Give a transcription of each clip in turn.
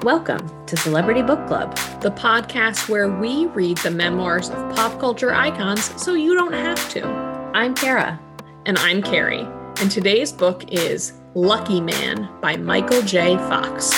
Welcome to Celebrity Book Club, the podcast where we read the memoirs of pop culture icons so you don't have to. I'm Kara. And I'm Carrie. And today's book is Lucky Man by Michael J. Fox.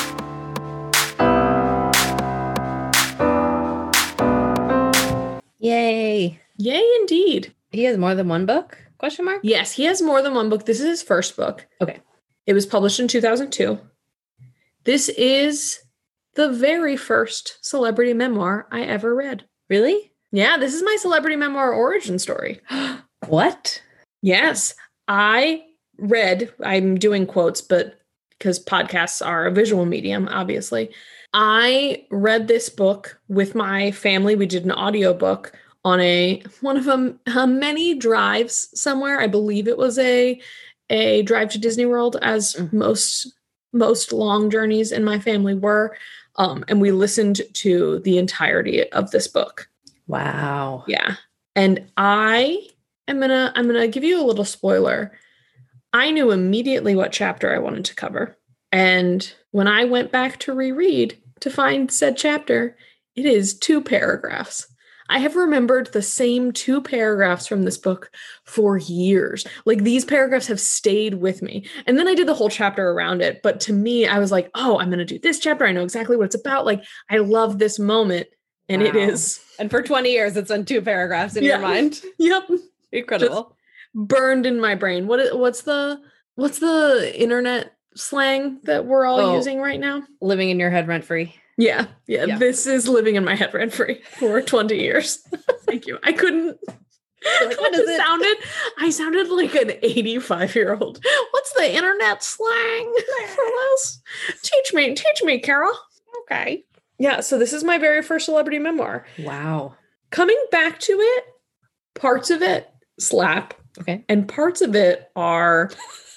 Yay. Yay, indeed. He has more than one book? Question mark? Yes, he has more than one book. This is his first book. Okay. It was published in 2002. This is the very first celebrity memoir I ever read. Really? Yeah, this is my celebrity memoir origin story. What? Yes, I'm doing quotes, but because podcasts are a visual medium, obviously. I read this book with my family. We did an audiobook on one of many drives somewhere. I believe it was a drive to Disney World, as most long journeys in my family were. And we listened to the entirety of this book. Wow. Yeah. And I'm gonna give you a little spoiler. I knew immediately what chapter I wanted to cover. And when I went back to reread to find said chapter, it is 2 paragraphs. I have remembered the same 2 paragraphs from this book for years. Like, these paragraphs have stayed with me. And then I did the whole chapter around it. But to me, I was like, oh, I'm going to do this chapter. I know exactly what it's about. Like, I love this moment. And Wow. It is. And for 20 years, it's on 2 paragraphs in your mind. Yep. Incredible. Just burned in my brain. What's the internet slang that we're all using right now? Living in your head rent free. Yeah. This is living in my head rent free for 20 years. Thank you. I couldn't. Like, what is it? I sounded like an 85-year-old. What's the internet slang for this? Teach me, Carol. Okay. Yeah. So this is my very first celebrity memoir. Wow. Coming back to it, parts of it slap. Okay. And parts of it are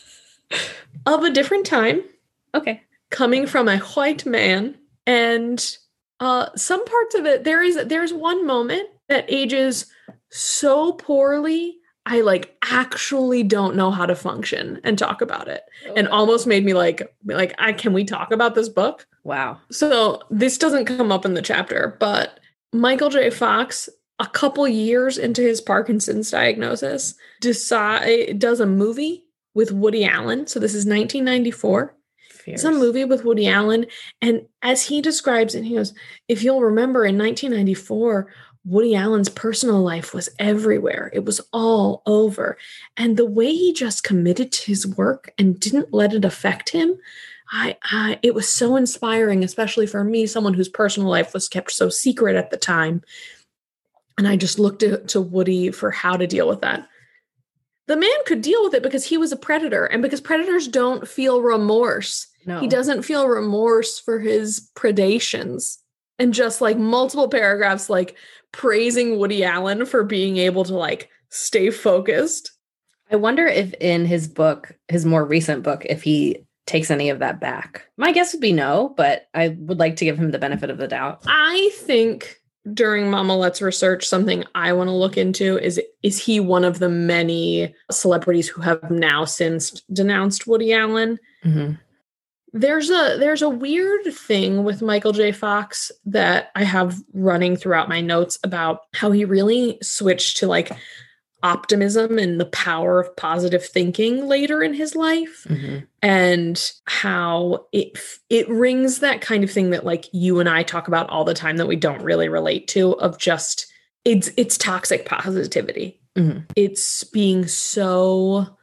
of a different time. Okay. Coming from a white man. And some parts of it, there's one moment that ages so poorly, I actually don't know how to function and talk about it. And almost made me can we talk about this book? Wow. So this doesn't come up in the chapter, but Michael J. Fox, a couple years into his Parkinson's diagnosis, does a movie with Woody Allen. So this is 1994. It's a movie with Woody Allen. And as he describes it, he goes, if you'll remember, in 1994, Woody Allen's personal life was everywhere. It was all over. And the way he just committed to his work and didn't let it affect him, it was so inspiring, especially for me, someone whose personal life was kept so secret at the time. And I just looked to Woody for how to deal with that. The man could deal with it because he was a predator, and because predators don't feel remorse. No. He doesn't feel remorse for his predations. And just multiple paragraphs praising Woody Allen for being able to stay focused. I wonder if in his book, his more recent book, if he takes any of that back. My guess would be no, but I would like to give him the benefit of the doubt. I think during Mama Let's Research, something I want to look into is he one of the many celebrities who have now since denounced Woody Allen? Mm-hmm. There's a weird thing with Michael J. Fox that I have running throughout my notes about how he really switched to optimism and the power of positive thinking later in his life. Mm-hmm. And how it rings that kind of thing that you and I talk about all the time that we don't really relate to, of just it's toxic positivity. Mm-hmm. It's being so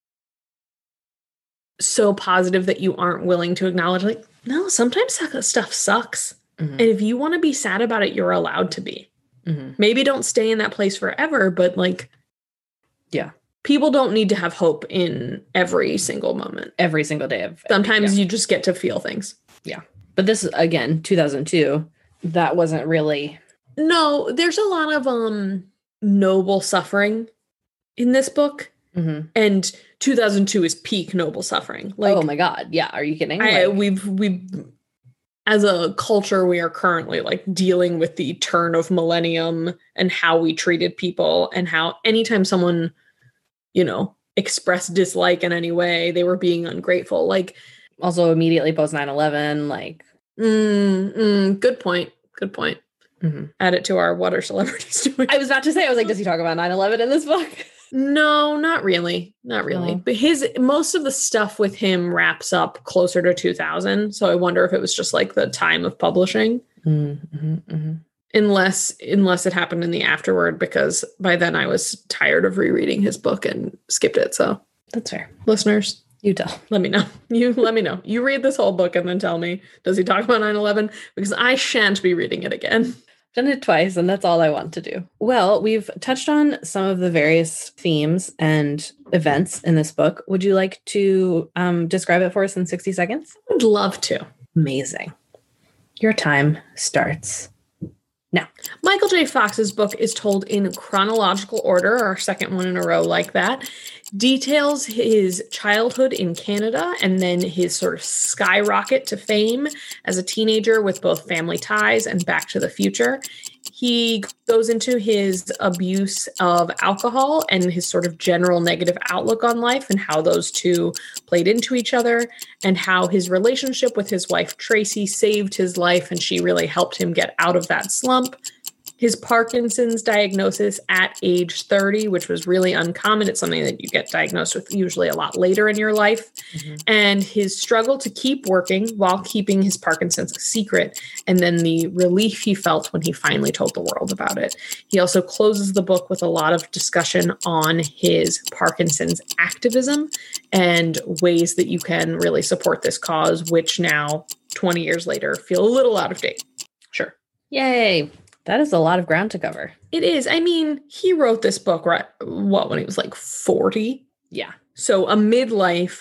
positive that you aren't willing to acknowledge no, sometimes stuff sucks. Mm-hmm. And if you want to be sad about it, you're allowed to be. Mm-hmm. Maybe don't stay in that place forever, but yeah. People don't need to have hope in every single moment. Every single day of Sometimes you just get to feel things. Yeah. But this, again, 2002, that wasn't really... No, there's a lot of noble suffering in this book. Mm-hmm. And 2002 is peak noble suffering. Oh my God. Yeah. Are you kidding? We've as a culture, we are currently dealing with the turn of millennium and how we treated people, and how anytime someone, expressed dislike in any way, they were being ungrateful. Also immediately post 9/11, Good point. Good point. Mm-hmm. Add it to our what are celebrities doing? I was about to say, I was like, does he talk about 9/11 in this book? No, not really. Not really. Oh. But most of the stuff with him wraps up closer to 2000. So I wonder if it was just like the time of publishing. Mm-hmm, mm-hmm. Unless it happened in the afterward, because by then I was tired of rereading his book and skipped it. So That's fair. listeners, You tell. let me know. You let me know. You read this whole book and then tell me, does he talk about 9/11? Because I shan't be reading it again. Done it twice, and that's all I want to do. Well, we've touched on some of the various themes and events in this book. Would you like to describe it for us in 60 seconds? I'd love to. Amazing. Your time starts now. Michael J. Fox's book is told in chronological order, our second one in a row like that. Details his childhood in Canada and then his sort of skyrocket to fame as a teenager with both Family Ties and Back to the Future. He goes into his abuse of alcohol and his sort of general negative outlook on life and how those two played into each other, and how his relationship with his wife, Tracy, saved his life and she really helped him get out of that slump. His Parkinson's diagnosis at age 30, which was really uncommon. It's something that you get diagnosed with usually a lot later in your life. Mm-hmm. And his struggle to keep working while keeping his Parkinson's a secret. And then the relief he felt when he finally told the world about it. He also closes the book with a lot of discussion on his Parkinson's activism and ways that you can really support this cause, which now, 20 years later, feel a little out of date. Sure. Yay. That is a lot of ground to cover. It is. I mean, he wrote this book, right? What, when he was like 40? Yeah. So a midlife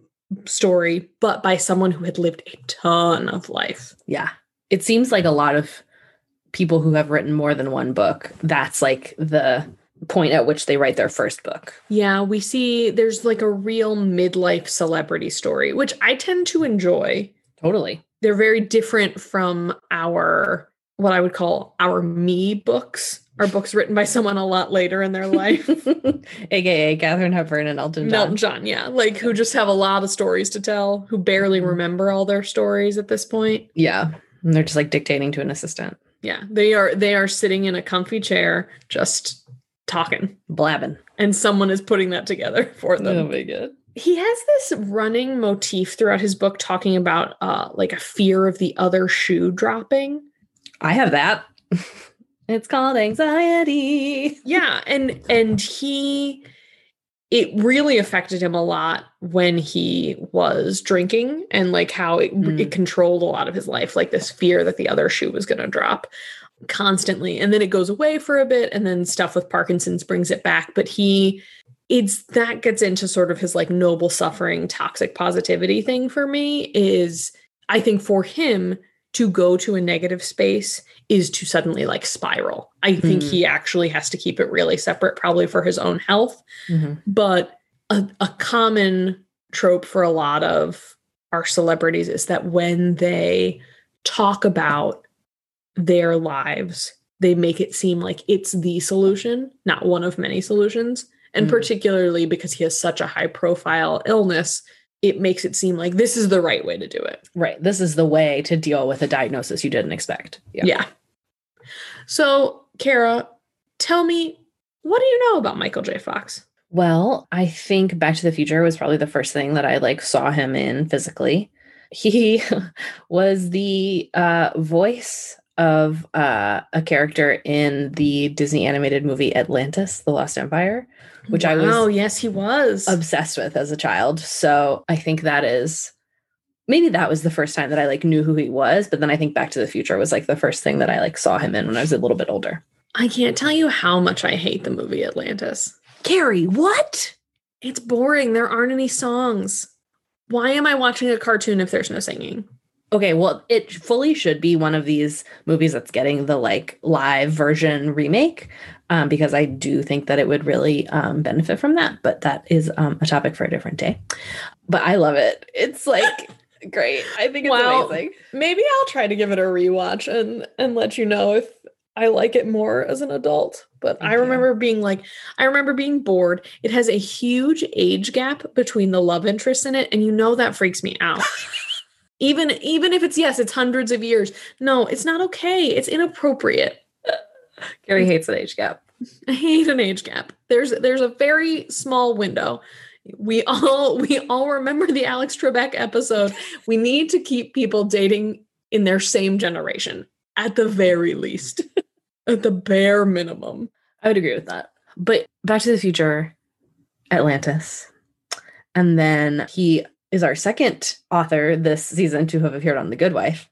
story, but by someone who had lived a ton of life. Yeah. It seems like a lot of people who have written more than one book, that's like the point at which they write their first book. Yeah, we see there's like a real midlife celebrity story, which I tend to enjoy. Totally. They're very different from our, what I would call our me books, are books written by someone a lot later in their life. AKA Katharine Hepburn and Elton John. Elton John, yeah. Like who just have a lot of stories to tell, who barely remember all their stories at this point. Yeah. And they're just like dictating to an assistant. Yeah. They are sitting in a comfy chair, just talking. Blabbing. And someone is putting that together for them. Oh my God. He has this running motif throughout his book talking about like a fear of the other shoe dropping. I have that. It's called anxiety. Yeah. And it really affected him a lot when he was drinking, and like how it controlled a lot of his life, like this fear that the other shoe was going to drop constantly. And then it goes away for a bit, and then stuff with Parkinson's brings it back. But that gets into sort of his like noble suffering, toxic positivity thing for me is, I think for him to go to a negative space is to suddenly like spiral. I think he actually has to keep it really separate, probably for his own health. Mm-hmm. But a common trope for a lot of our celebrities is that when they talk about their lives, they make it seem like it's the solution, not one of many solutions. And particularly because he has such a high profile illness, it makes it seem like this is the right way to do it. Right. This is the way to deal with a diagnosis you didn't expect. Yeah. So, Kara, tell me, what do you know about Michael J. Fox? Well, I think Back to the Future was probably the first thing that I like saw him in physically. He was the voice of a character in the Disney animated movie Atlantis, The Lost Empire, which I was yes, he was obsessed with as a child. So I think maybe that was the first time that I like knew who he was. But then I think Back to the Future was like the first thing that I like saw him in when I was a little bit older. I can't tell you how much I hate the movie Atlantis. Carrie, what? It's boring. There aren't any songs. Why am I watching a cartoon if there's no singing? Okay, well, it fully should be one of these movies that's getting the like live version remake, because I do think that it would really benefit from that. But that is a topic for a different day. But I love it. It's like great. I think it's amazing. Maybe I'll try to give it a rewatch and let you know if I like it more as an adult. But I remember being bored. It has a huge age gap between the love interests in it, and that freaks me out. Even if it's, yes, it's hundreds of years. No, it's not okay. It's inappropriate. Carrie hates an age gap. I hate an age gap. There's a very small window. We all remember the Alex Trebek episode. We need to keep people dating in their same generation, at the very least, at the bare minimum. I would agree with that. But Back to the Future, Atlantis. And then he is our second author this season to have appeared on The Good Wife.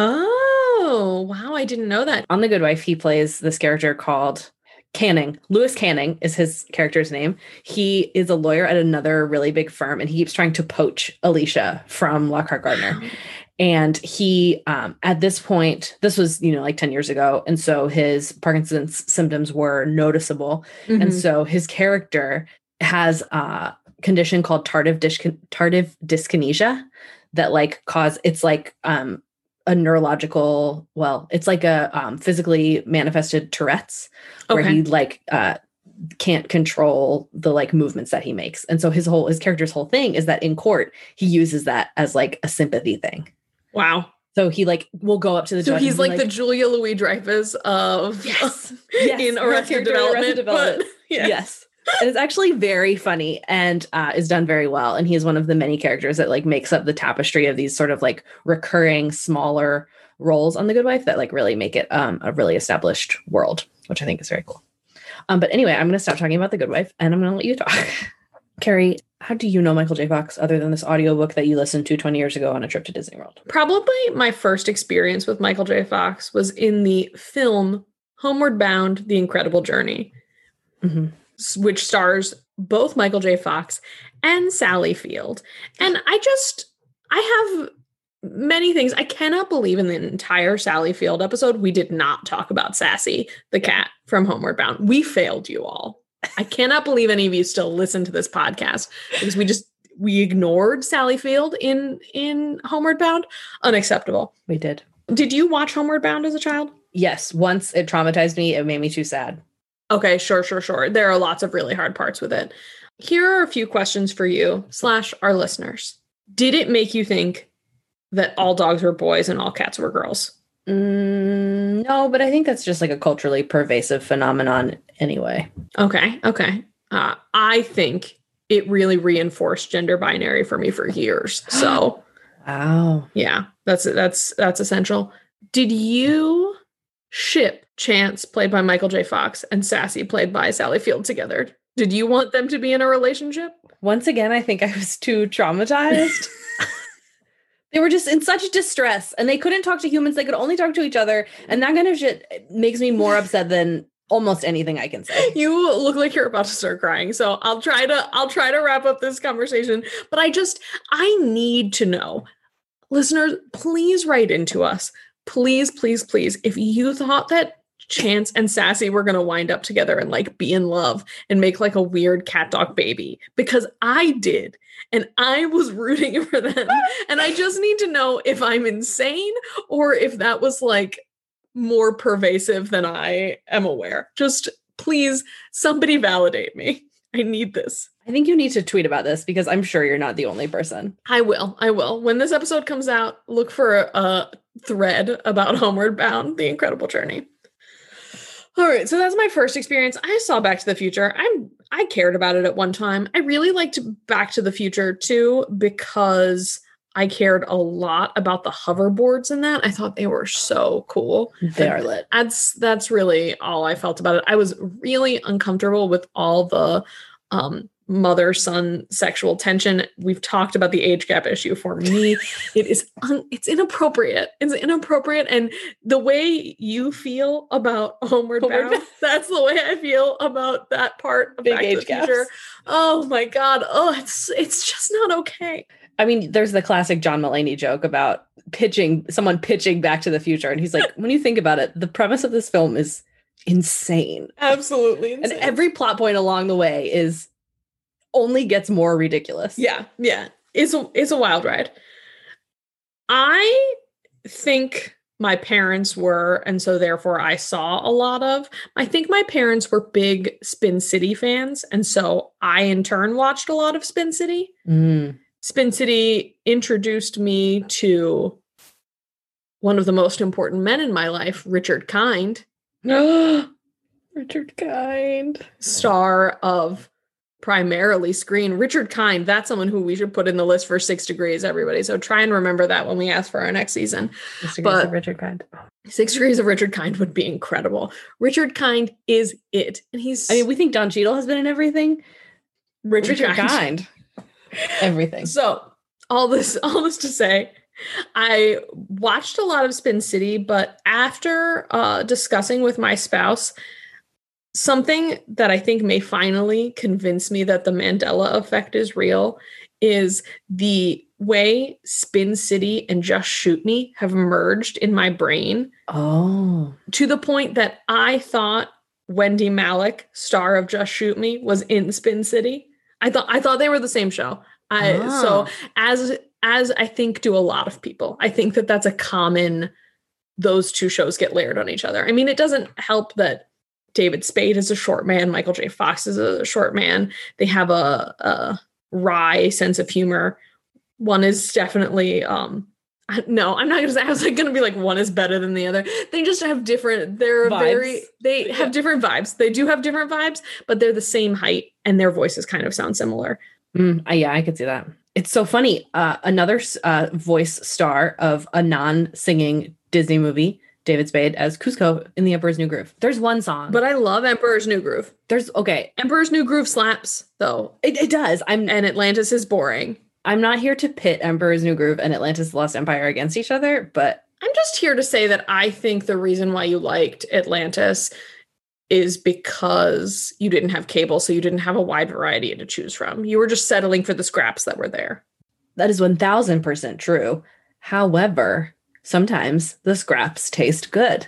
Oh, wow. I didn't know that. On The Good Wife, he plays this character called Canning. Lewis Canning is his character's name. He is a lawyer at another really big firm, and he keeps trying to poach Alicia from Lockhart Gardner. Wow. And he, at this point, this was, like 10 years ago. And so his Parkinson's symptoms were noticeable. Mm-hmm. And so his character has a condition called tardive dyskinesia that it's like a neurological, it's like a physically manifested Tourette's, where he can't control the movements that he makes. And so his character's whole thing is that in court, he uses that as a sympathy thing. Wow. So he will go up to the judge. So he's the Julia Louis-Dreyfus of in Arrested Development. But, yes. And it's actually very funny and is done very well. And he is one of the many characters that makes up the tapestry of these sort of recurring smaller roles on The Good Wife that really make it a really established world, which I think is very cool. But anyway, I'm going to stop talking about The Good Wife and I'm going to let you talk. Carrie, how do you know Michael J. Fox other than this audiobook that you listened to 20 years ago on a trip to Disney World? Probably my first experience with Michael J. Fox was in the film Homeward Bound: The Incredible Journey, which stars both Michael J. Fox and Sally Field. And I have many things. I cannot believe in the entire Sally Field episode, we did not talk about Sassy, the cat from Homeward Bound. We failed you all. I cannot believe any of you still listen to this podcast because we ignored Sally Field in Homeward Bound. Unacceptable. We did. Did you watch Homeward Bound as a child? Yes. Once it traumatized me. It made me too sad. Okay, sure. There are lots of really hard parts with it. Here are a few questions for you / our listeners. Did it make you think that all dogs were boys and all cats were girls? No, but I think that's just a culturally pervasive phenomenon anyway. Okay. I think it really reinforced gender binary for me for years. So, wow. Yeah, that's essential. Did you ship Chance, played by Michael J. Fox, and Sassy, played by Sally Field, together? Did you want them to be in a relationship? Once again, I think I was too traumatized. They were just in such distress and they couldn't talk to humans. They could only talk to each other. And that kind of shit makes me more upset than almost anything I can say. You look like you're about to start crying. So I'll try to wrap up this conversation. But I need to know. Listeners, please write into us. Please, please, please. If you thought that Chance and Sassy were going to wind up together and be in love and make a weird cat dog baby, because I did. And I was rooting for them. And I just need to know if I'm insane or if that was more pervasive than I am aware. Just please, somebody validate me. I need this. I think you need to tweet about this because I'm sure you're not the only person. I will. When this episode comes out, look for a thread about Homeward Bound: The Incredible Journey. All right, so that's my first experience. I saw Back to the Future. I cared about it at one time. I really liked Back to the Future too because I cared a lot about the hoverboards in that. I thought they were so cool. They are lit. That's really all I felt about it. I was really uncomfortable with all the mother-son sexual tension. We've talked about the age gap issue for me. It's inappropriate. It's inappropriate. And the way you feel about Homeward Bound, that's the way I feel about that part of Back to the Future. Oh my God. Oh, it's just not okay. I mean, there's the classic John Mulaney joke about someone pitching Back to the Future. And he's like, when you think about it, the premise of this film is insane. Absolutely insane. And every plot point along the way only gets more ridiculous. Yeah. It's a wild ride. I think my parents were, and so therefore I saw a lot of, I think my parents were big Spin City fans. And so I in turn watched a lot of Spin City. Spin City introduced me to one of the most important men in my life, Richard Kind. Richard Kind. Star of primarily Screen. Richard Kind, that's someone who we should put in the list for 6 Degrees, everybody. So try and remember that when we ask for our next season. 6 Degrees of Richard Kind. 6 Degrees of Richard Kind would be incredible. Richard Kind is it. And we think Don Cheadle has been in everything. Richard Kind. Everything. So all this to say, I watched a lot of Spin City, but after discussing with my spouse, something that I think may finally convince me that the Mandela effect is real is the way Spin City and Just Shoot Me have merged in my brain. Oh. To the point that I thought Wendy Malick, star of Just Shoot Me, was in Spin City. I thought they were the same show. So as I think do a lot of people, I think that that's a common, those two shows get layered on each other. I mean, it doesn't help that David Spade is a short man. Michael J. Fox is a short man. They have a wry sense of humor. One is definitely, no, I'm not going to say, I was going to be like, one is better than the other. They just have different, have different vibes. They do have different vibes, but they're the same height and their voices kind of sound similar. Yeah, I could see that. It's so funny. Another voice star of a non-singing Disney movie, David Spade as Kuzco in The Emperor's New Groove. There's one song. But I love Emperor's New Groove. Emperor's New Groove slaps, though. It does. And Atlantis is boring. I'm not here to pit Emperor's New Groove and Atlantis the Lost Empire against each other, but I'm just here to say that I think the reason why you liked Atlantis is because you didn't have cable, so you didn't have a wide variety to choose from. You were just settling for the scraps that were there. That is 1000% true. However, sometimes the scraps taste good.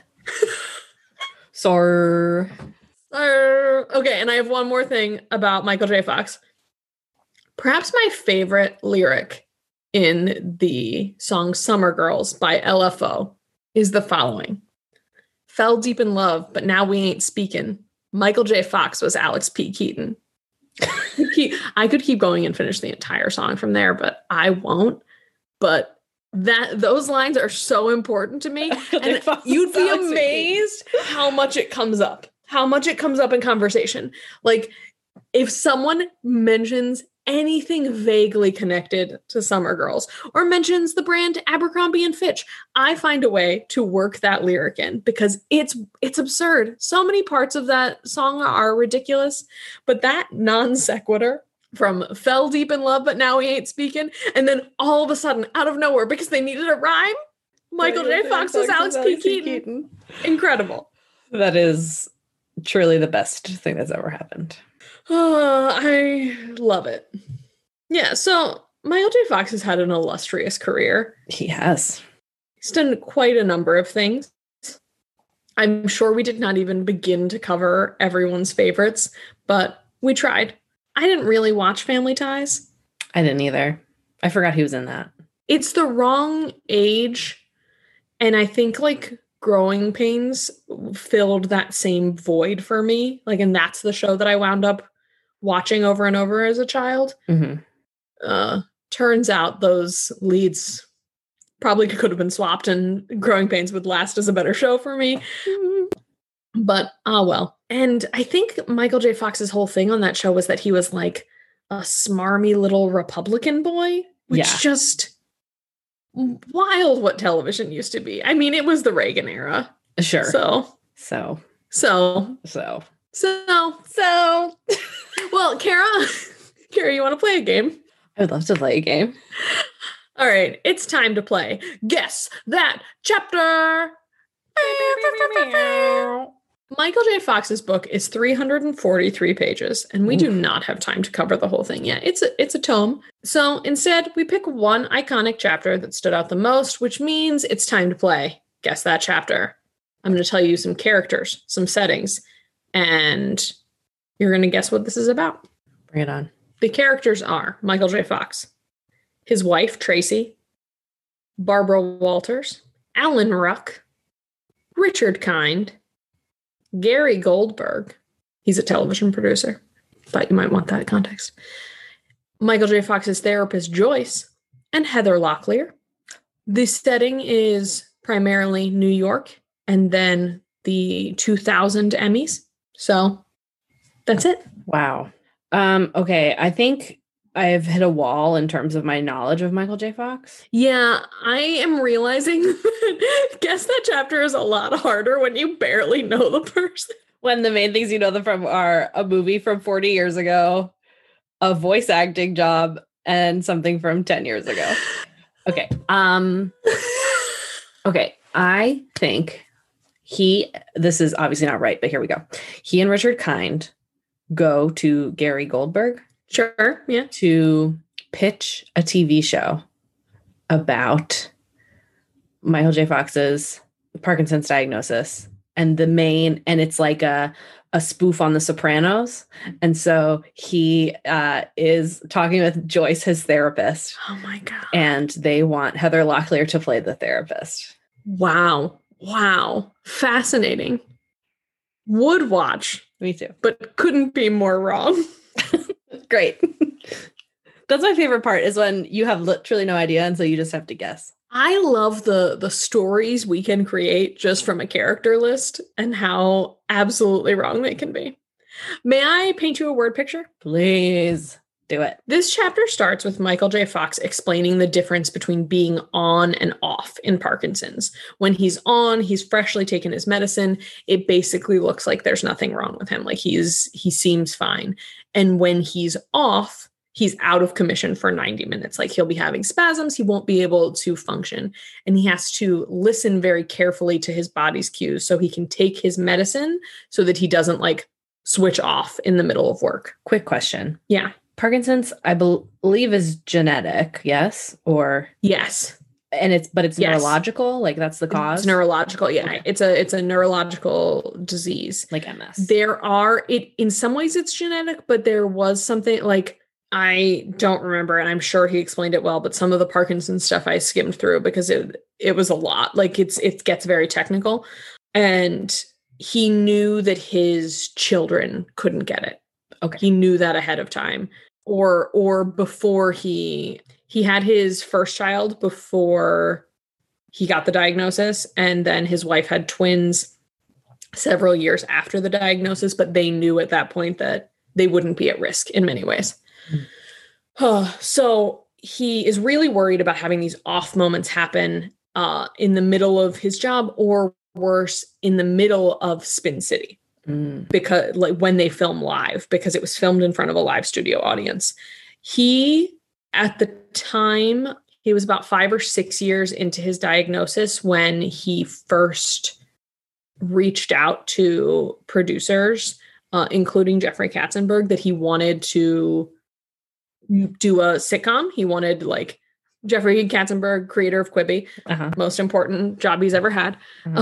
Okay, and I have one more thing about Michael J. Fox. Perhaps my favorite lyric in the song Summer Girls by LFO is the following. Fell deep in love, but now we ain't speaking. Michael J. Fox was Alex P. Keaton. I could keep going and finish the entire song from there, but I won't. But those lines are so important to me. And you'd be amazed how much it comes up. How much it comes up in conversation. Like, if someone mentions anything vaguely connected to Summer Girls or mentions the brand Abercrombie and Fitch, I find a way to work that lyric in because it's absurd. So many parts of that song are ridiculous, but that non sequitur from fell deep in love, but now we ain't speaking, and then all of a sudden, out of nowhere, because they needed a rhyme, Michael J. Fox was Alex P. Keaton. Incredible. That is truly the best thing that's ever happened. Oh, I love it. Yeah, so Michael J. Fox has had an illustrious career. He has. He's done quite a number of things. I'm sure we did not even begin to cover everyone's favorites, but we tried. I didn't really watch Family Ties. I didn't either. I forgot he was in that. It's the wrong age, and I think like Growing Pains filled that same void for me. Like, and that's the show that I wound up watching over and over as a child. Mm-hmm. Turns out those leads probably could have been swapped and Growing Pains would last as a better show for me. But, well. And I think Michael J. Fox's whole thing on that show was that he was like a smarmy little Republican boy, which just wild what television used to be. I mean, it was the Reagan era. Sure. So. Well, Kara, you want to play a game? I would love to play a game. All right, it's time to play Guess That Chapter. Michael J. Fox's book is 343 pages, and we do not have time to cover the whole thing yet. It's a tome. So instead, we pick one iconic chapter that stood out the most, which means it's time to play Guess That Chapter. I'm going to tell you some characters, some settings, and you're going to guess what this is about. Bring it on. The characters are Michael J. Fox, his wife, Tracy, Barbara Walters, Alan Ruck, Richard Kind, Gary Goldberg. He's a television producer. Thought you might want that context. Michael J. Fox's therapist, Joyce, and Heather Locklear. The setting is primarily New York and then the 2000 Emmys. So that's it. Wow. Okay, I think I've hit a wall in terms of my knowledge of Michael J. Fox. Yeah, I am realizing that Guess That Chapter is a lot harder when you barely know the person. When the main things you know them from are a movie from 40 years ago, a voice acting job, and something from 10 years ago. Okay. Okay, I think this is obviously not right, but here we go. He and Richard Kind go to Gary Goldberg. Sure, yeah. To pitch a TV show about Michael J. Fox's Parkinson's diagnosis. And it's like a spoof on The Sopranos. And so he is talking with Joyce, his therapist. Oh my God. And they want Heather Locklear to play the therapist. Wow. Fascinating. Would watch. Me too. But couldn't be more wrong. Great. That's my favorite part, is when you have literally no idea, and so you just have to guess. I love the stories we can create just from a character list and how absolutely wrong they can be. May I paint you a word picture? Please do it. This chapter starts with Michael J. Fox explaining the difference between being on and off in Parkinson's. When he's on, he's freshly taken his medicine. It basically looks like there's nothing wrong with him. Like he seems fine. And when he's off, he's out of commission for 90 minutes. Like he'll be having spasms. He won't be able to function. And he has to listen very carefully to his body's cues so he can take his medicine so that he doesn't like switch off in the middle of work. Quick question. Yeah. Parkinson's, I believe, is genetic, yes? Or yes. And it's yes. neurological, like that's the cause? It's neurological, yeah. Okay. It's a neurological disease. Like MS. In some ways it's genetic, but there was something like, I don't remember, and I'm sure he explained it well, but some of the Parkinson's stuff I skimmed through because it was a lot. Like it gets very technical. And he knew that his children couldn't get it. Okay. He knew that ahead of time. Or before he had his first child before he got the diagnosis, and then his wife had twins several years after the diagnosis, but they knew at that point that they wouldn't be at risk in many ways. So he is really worried about having these off moments happen in the middle of his job, or worse, in the middle of Spin City. Because like when they film live, because it was filmed in front of a live studio audience. At the time, he was about 5 or 6 years into his diagnosis when he first reached out to producers, including Jeffrey Katzenberg, that he wanted to do a sitcom. He wanted like Jeffrey Katzenberg, creator of Quibi, most important job he's ever had.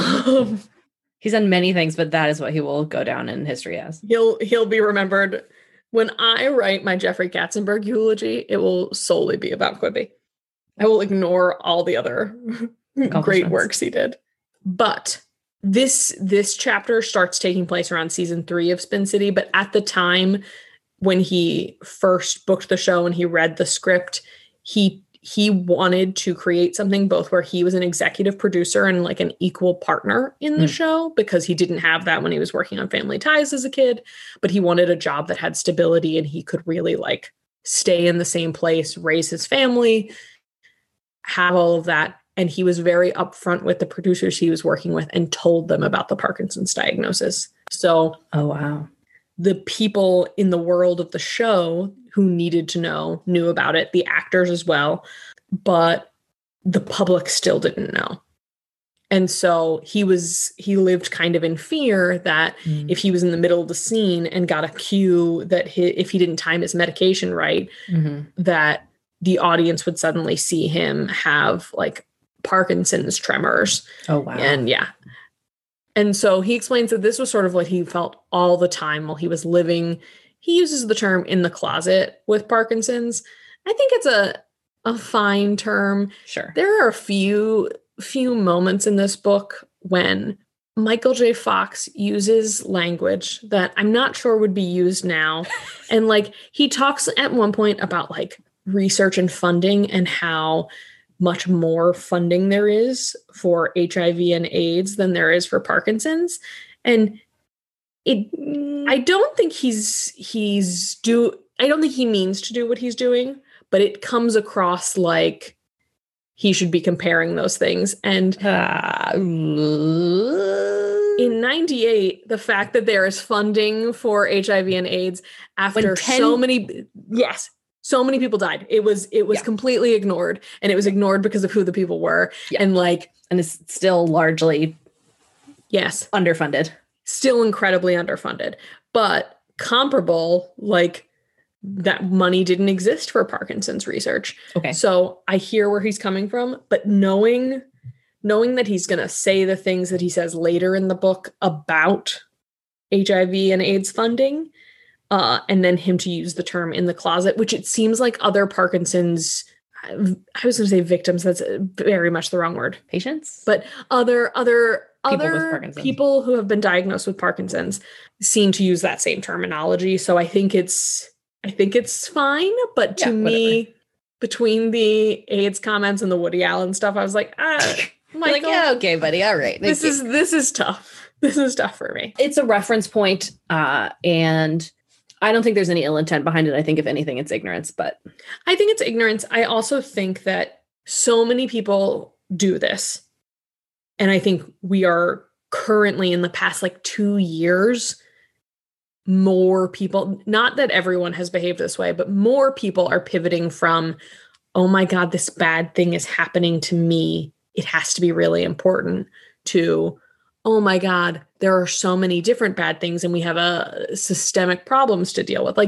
He's done many things, but that is what he will go down in history as. He'll be remembered. When I write my Jeffrey Katzenberg eulogy, it will solely be about Quibi. I will ignore all the other great works he did. But this chapter starts taking place around season 3 of Spin City. But at the time when he first booked the show and he read the script, he wanted to create something both where he was an executive producer and like an equal partner in the show, because he didn't have that when he was working on Family Ties as a kid, but he wanted a job that had stability and he could really like stay in the same place, raise his family, have all of that. And he was very upfront with the producers he was working with and told them about the Parkinson's diagnosis. So, oh, wow. The people in the world of the show who needed to know knew about it, the actors as well, but the public still didn't know. And so he lived kind of in fear that if he was in the middle of the scene and got a cue that if he didn't time his medication right, that the audience would suddenly see him have like Parkinson's tremors. Oh, wow. And yeah. And so he explains that this was sort of what he felt all the time while he was living. He uses the term in the closet with Parkinson's. I think it's a fine term. Sure. There are a few moments in this book when Michael J. Fox uses language that I'm not sure would be used now. And like he talks at one point about like research and funding and how much more funding there is for HIV and AIDS than there is for Parkinson's. And I don't think I don't think he means to do what he's doing, but it comes across like he should be comparing those things. And in 98, the fact that there is funding for HIV and AIDS after so many people died. It was completely ignored, and it was ignored because of who the people were. Yeah. And it's still largely underfunded. Still incredibly underfunded. But comparable, like that money didn't exist for Parkinson's research. Okay. So I hear where he's coming from, but knowing that he's going to say the things that he says later in the book about HIV and AIDS funding, and then him to use the term in the closet, which it seems like other Parkinson's, I was going to say victims, that's very much the wrong word. Patients? But other people who have been diagnosed with Parkinson's seem to use that same terminology. So I think it's fine. But to me, between the AIDS comments and the Woody Allen stuff, I was like, Michael, like, yeah, okay, buddy. All right. This is tough. This is tough for me. It's a reference point, and I don't think there's any ill intent behind it. I think if anything, it's ignorance, but I think it's ignorance. I also think that so many people do this. And I think we are currently in the past 2 years, more people, not that everyone has behaved this way, but more people are pivoting from, oh my God, this bad thing is happening to me. It has to be really important, to, oh my God, there are so many different bad things and we have systemic problems to deal with.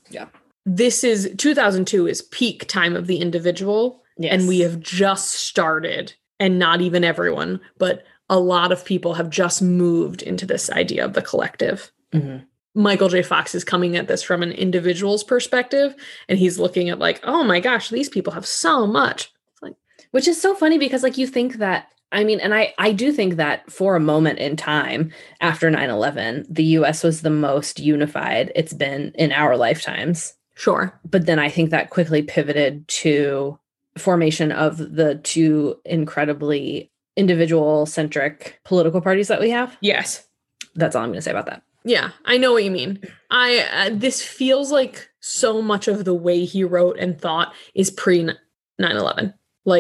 This is 2002 is peak time of the individual. Yes. And we have just started, and not even everyone, but a lot of people have just moved into this idea of the collective. Mm-hmm. Michael J. Fox is coming at this from an individual's perspective, and he's looking at oh my gosh, these people have so much. Which is so funny because you think that, and I do think that for a moment in time after 9/11, the US was the most unified it's been in our lifetimes. Sure. But then I think that quickly pivoted to formation of the two incredibly individual-centric political parties that we have. Yes. That's all I'm going to say about that. Yeah, I know what you mean. This feels like so much of the way he wrote and thought is pre 9/11.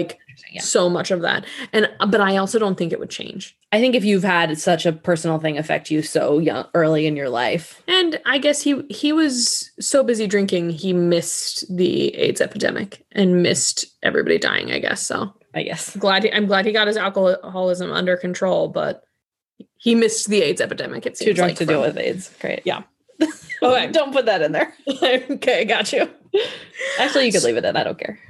So much of that. But I also don't think it would change. I think if you've had such a personal thing affect you so young, early in your life. And I guess he was so busy drinking, he missed the AIDS epidemic and missed everybody dying, I guess. So I guess. I'm glad he got his alcoholism under control, but he missed the AIDS epidemic. It's too drunk to deal with AIDS. Great. Yeah. Okay. Don't put that in there. Okay, got you. Actually, you could leave it in. I don't care.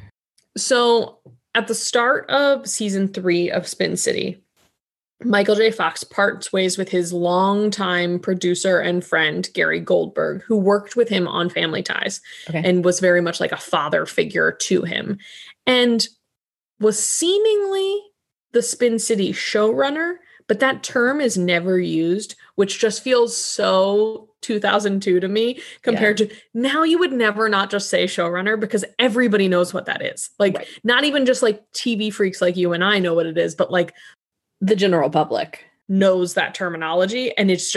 So at the start of season 3 of Spin City, Michael J. Fox parts ways with his longtime producer and friend, Gary Goldberg, who worked with him on Family Ties and was very much like a father figure to him, and was seemingly the Spin City showrunner. But that term is never used, which just feels so 2002 to me compared to now. You would never not just say showrunner because everybody knows what that is. Not even just TV freaks like you and I know what it is, but the general public knows that terminology. And it's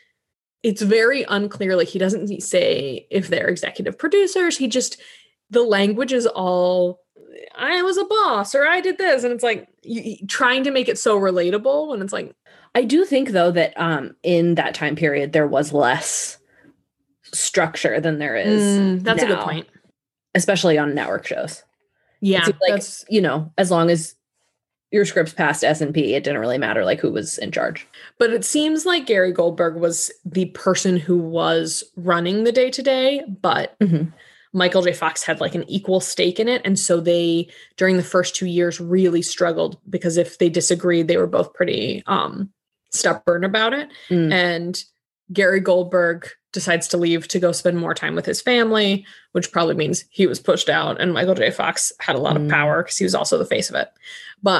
very unclear. He doesn't say if they're executive producers. The language is all, I was a boss or I did this. And it's trying to make it so relatable when it's I do think though that in that time period, there was less structure than there is. That's now, a good point. Especially on network shows. Yeah. As long as your scripts passed S&P, it didn't really matter who was in charge. But it seems like Gary Goldberg was the person who was running the day-to-day, but Michael J. Fox had an equal stake in it. And so they, during the first 2 years, really struggled because if they disagreed, they were both pretty stubborn about it. And Gary Goldberg decides to leave to go spend more time with his family, which probably means he was pushed out. And Michael J. Fox had a lot of power because he was also the face of it. But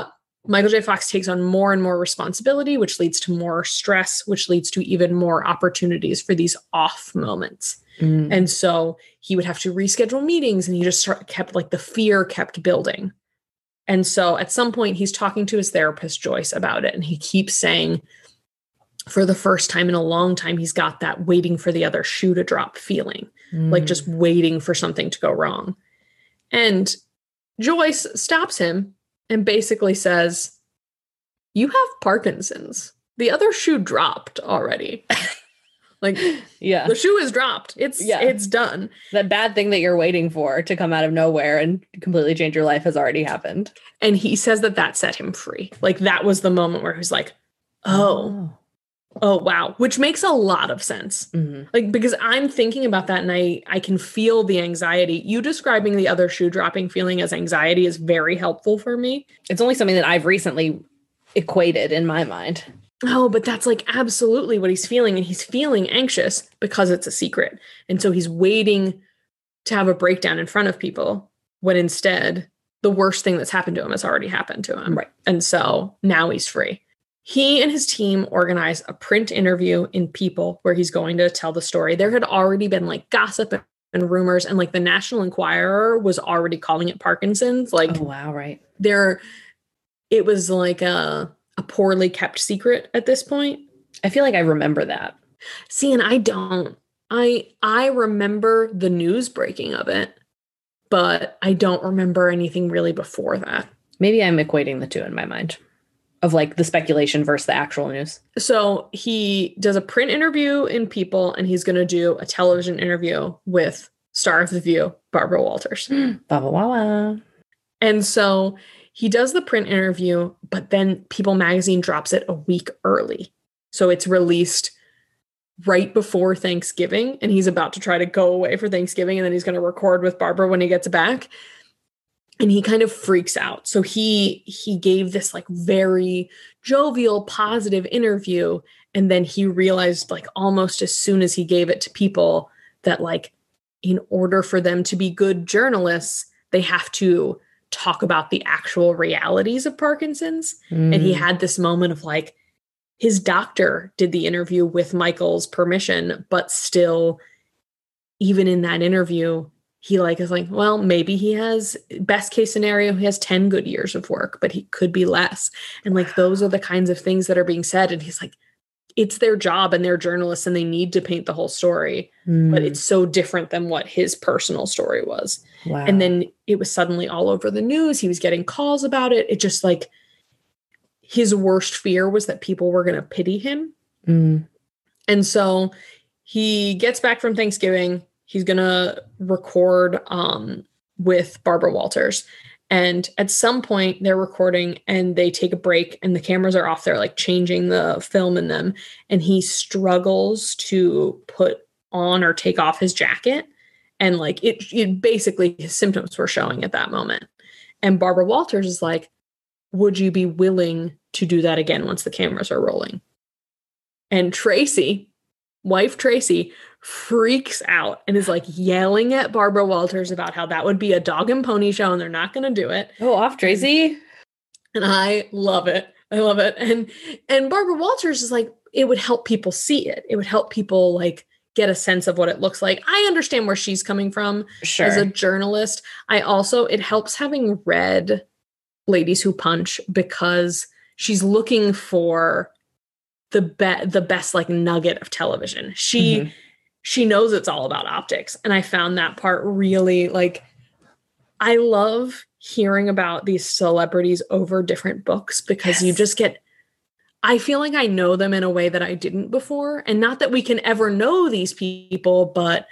Michael J. Fox takes on more and more responsibility, which leads to more stress, which leads to even more opportunities for these off moments. And so he would have to reschedule meetings, and he just kept like the fear kept building. And so at some point he's talking to his therapist, Joyce, about it. And he keeps saying, for the first time in a long time, he's got that waiting for the other shoe to drop feeling, like just waiting for something to go wrong. And Joyce stops him and basically says, you have Parkinson's. The other shoe dropped already. Like, yeah, the shoe is dropped. It's done. That bad thing that you're waiting for to come out of nowhere and completely change your life has already happened. And he says that set him free. Like, that was the moment where he's like, oh, wow. Which makes a lot of sense. Like, because I'm thinking about that and I can feel the anxiety. You describing the other shoe dropping feeling as anxiety is very helpful for me. It's only something that I've recently equated in my mind. Oh, but that's like absolutely what he's feeling. And he's feeling anxious because it's a secret. And so he's waiting to have a breakdown in front of people when instead the worst thing that's happened to him has already happened to him. Right. And so now he's free. He and his team organize a print interview in People where he's going to tell the story. There had already been like gossip and rumors, and like the National Enquirer was already calling it Parkinson's. Like, oh, wow, right. It was like a poorly kept secret at this point. I feel like I remember that. See, and I don't. I remember the news breaking of it, but I don't remember anything really before that. Maybe I'm equating the two in my mind of like the speculation versus the actual news. So he does a print interview in People, and he's going to do a television interview with star of The View, Barbara Walters. Baba Wawa. And so he does the print interview, but then People magazine drops it a week early. So it's released right before Thanksgiving, and he's about to try to go away for Thanksgiving, and then he's going to record with Barbara when he gets back. And he kind of freaks out. So he gave this like very jovial, positive interview. And then he realized like almost as soon as he gave it to People that like in order for them to be good journalists, they have to talk about the actual realities of Parkinson's. And he had this moment of like, his doctor did the interview with Michael's permission, but still, even in that interview, he like is like, well, maybe he has, best case scenario, he has 10 good years of work, but he could be less. And like, those are the kinds of things that are being said. And he's like, it's their job and they're journalists and they need to paint the whole story, but it's so different than what his personal story was. Wow. And then it was suddenly all over the news. He was getting calls about it. It just like, his worst fear was that people were going to pity him. And so he gets back from Thanksgiving. He's going to record with Barbara Walters. And at some point they're recording and they take a break and the cameras are off. They're like changing the film in them. And he struggles to put on or take off his jacket. And like it basically his symptoms were showing at that moment. And Barbara Walters is like, would you be willing to do that again once the cameras are rolling? And Tracy, wife Tracy, freaks out and is like yelling at Barbara Walters about how that would be a dog and pony show and they're not going to do it. Oh, off Tracy. And I love it. I love it. And Barbara Walters is like, it would help people see it. It would help people like get a sense of what it looks like. I understand where she's coming from as a journalist. It helps having read Ladies Who Punch because she's looking for the best like nugget of television. She knows it's all about optics. And I found that part really like, I love hearing about these celebrities over different books because you just I feel like I know them in a way that I didn't before. And not that we can ever know these people, but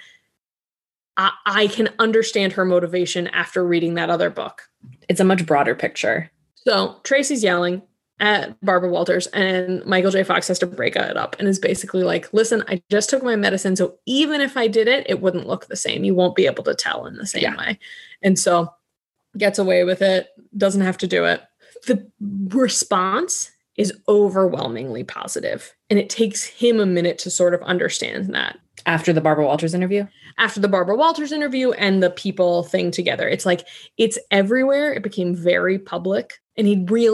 I can understand her motivation after reading that other book. It's a much broader picture. So Tracy's yelling at Barbara Walters and Michael J. Fox has to break it up and is basically like, listen, I just took my medicine. So even if I did it, it wouldn't look the same. You won't be able to tell in the same way. And so gets away with it, doesn't have to do it. The response is overwhelmingly positive. And it takes him a minute to sort of understand that. After the Barbara Walters interview? After the Barbara Walters interview and the People thing together. It's like, it's everywhere. It became very public. And he really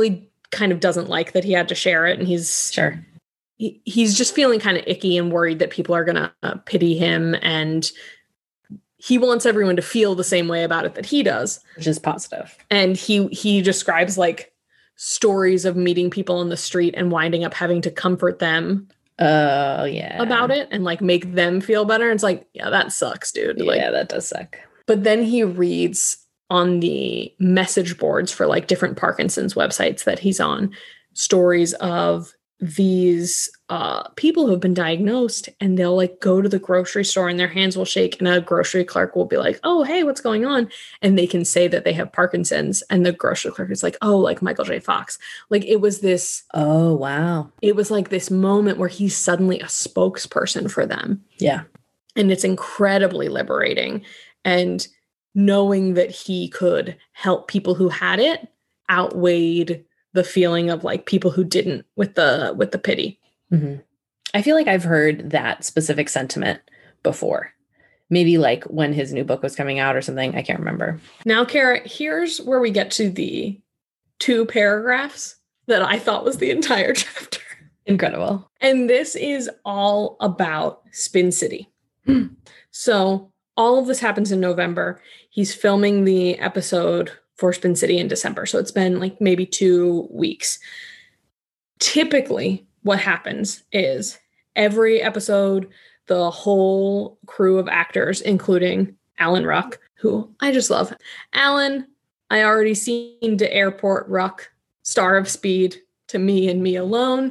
kind of doesn't like that he had to share it. And he's Sure. he's just feeling kind of icky and worried that people are going to pity him. And he wants everyone to feel the same way about it that he does. Which is positive. And he describes like stories of meeting people on the street and winding up having to comfort them about it and like make them feel better. And it's like, yeah, that sucks, dude. Like, yeah, that does suck. But then he reads on the message boards for like different Parkinson's websites that he's on, stories of these people who have been diagnosed, and they'll like go to the grocery store and their hands will shake and a grocery clerk will be like, oh, hey, what's going on? And they can say that they have Parkinson's, and the grocery clerk is like, oh, like Michael J. Fox. Like it was this, oh, wow. It was like this moment where he's suddenly a spokesperson for them. Yeah. And it's incredibly liberating. And knowing that he could help people who had it outweighed the feeling of like people who didn't with the pity. Mm-hmm. I feel like I've heard that specific sentiment before. Maybe like when his new book was coming out or something. I can't remember. Now, Kara, here's where we get to the 2 paragraphs that I thought was the entire chapter. Incredible. And this is all about Spin City. So all of this happens in November. He's filming the episode for Spin City in December. So it's been like maybe 2 weeks. Typically, what happens is every episode, the whole crew of actors, including Alan Ruck, who I just love. Alan, I already seen to Airport Ruck, star of Speed, To Me and Me Alone,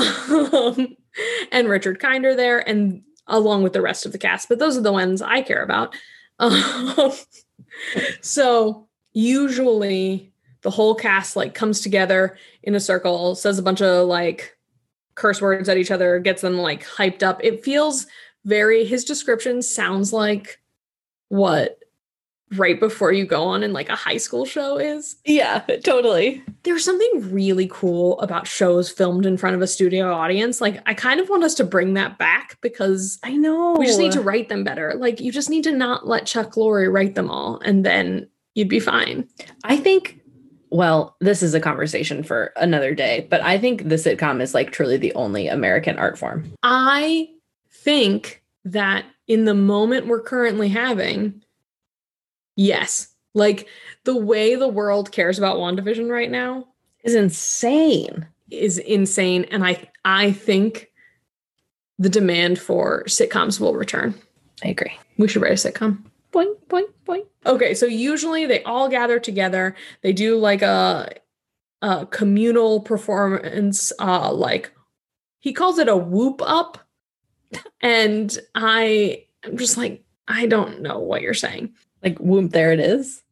and Richard Kinder there, and along with the rest of the cast. But those are the ones I care about. So usually the whole cast like comes together in a circle, says a bunch of like curse words at each other, gets them like hyped up. It feels his description sounds like what right before you go on in like a high school show is. Yeah, totally. There's something really cool about shows filmed in front of a studio audience. Like I kind of want us to bring that back because I know we just need to write them better. Like you just need to not let Chuck Lorre write them all and then you'd be fine. I think, well, this is a conversation for another day, but I think the sitcom is like truly the only American art form. I think that in the moment we're currently having, yes, like the way the world cares about WandaVision right now is insane. And I think the demand for sitcoms will return. I agree. We should write a sitcom. Boing, boing, boing. Okay, so usually they all gather together. They do like a communal performance, like he calls it a whoop up. And I'm just like, I don't know what you're saying. Like whoop, there it is.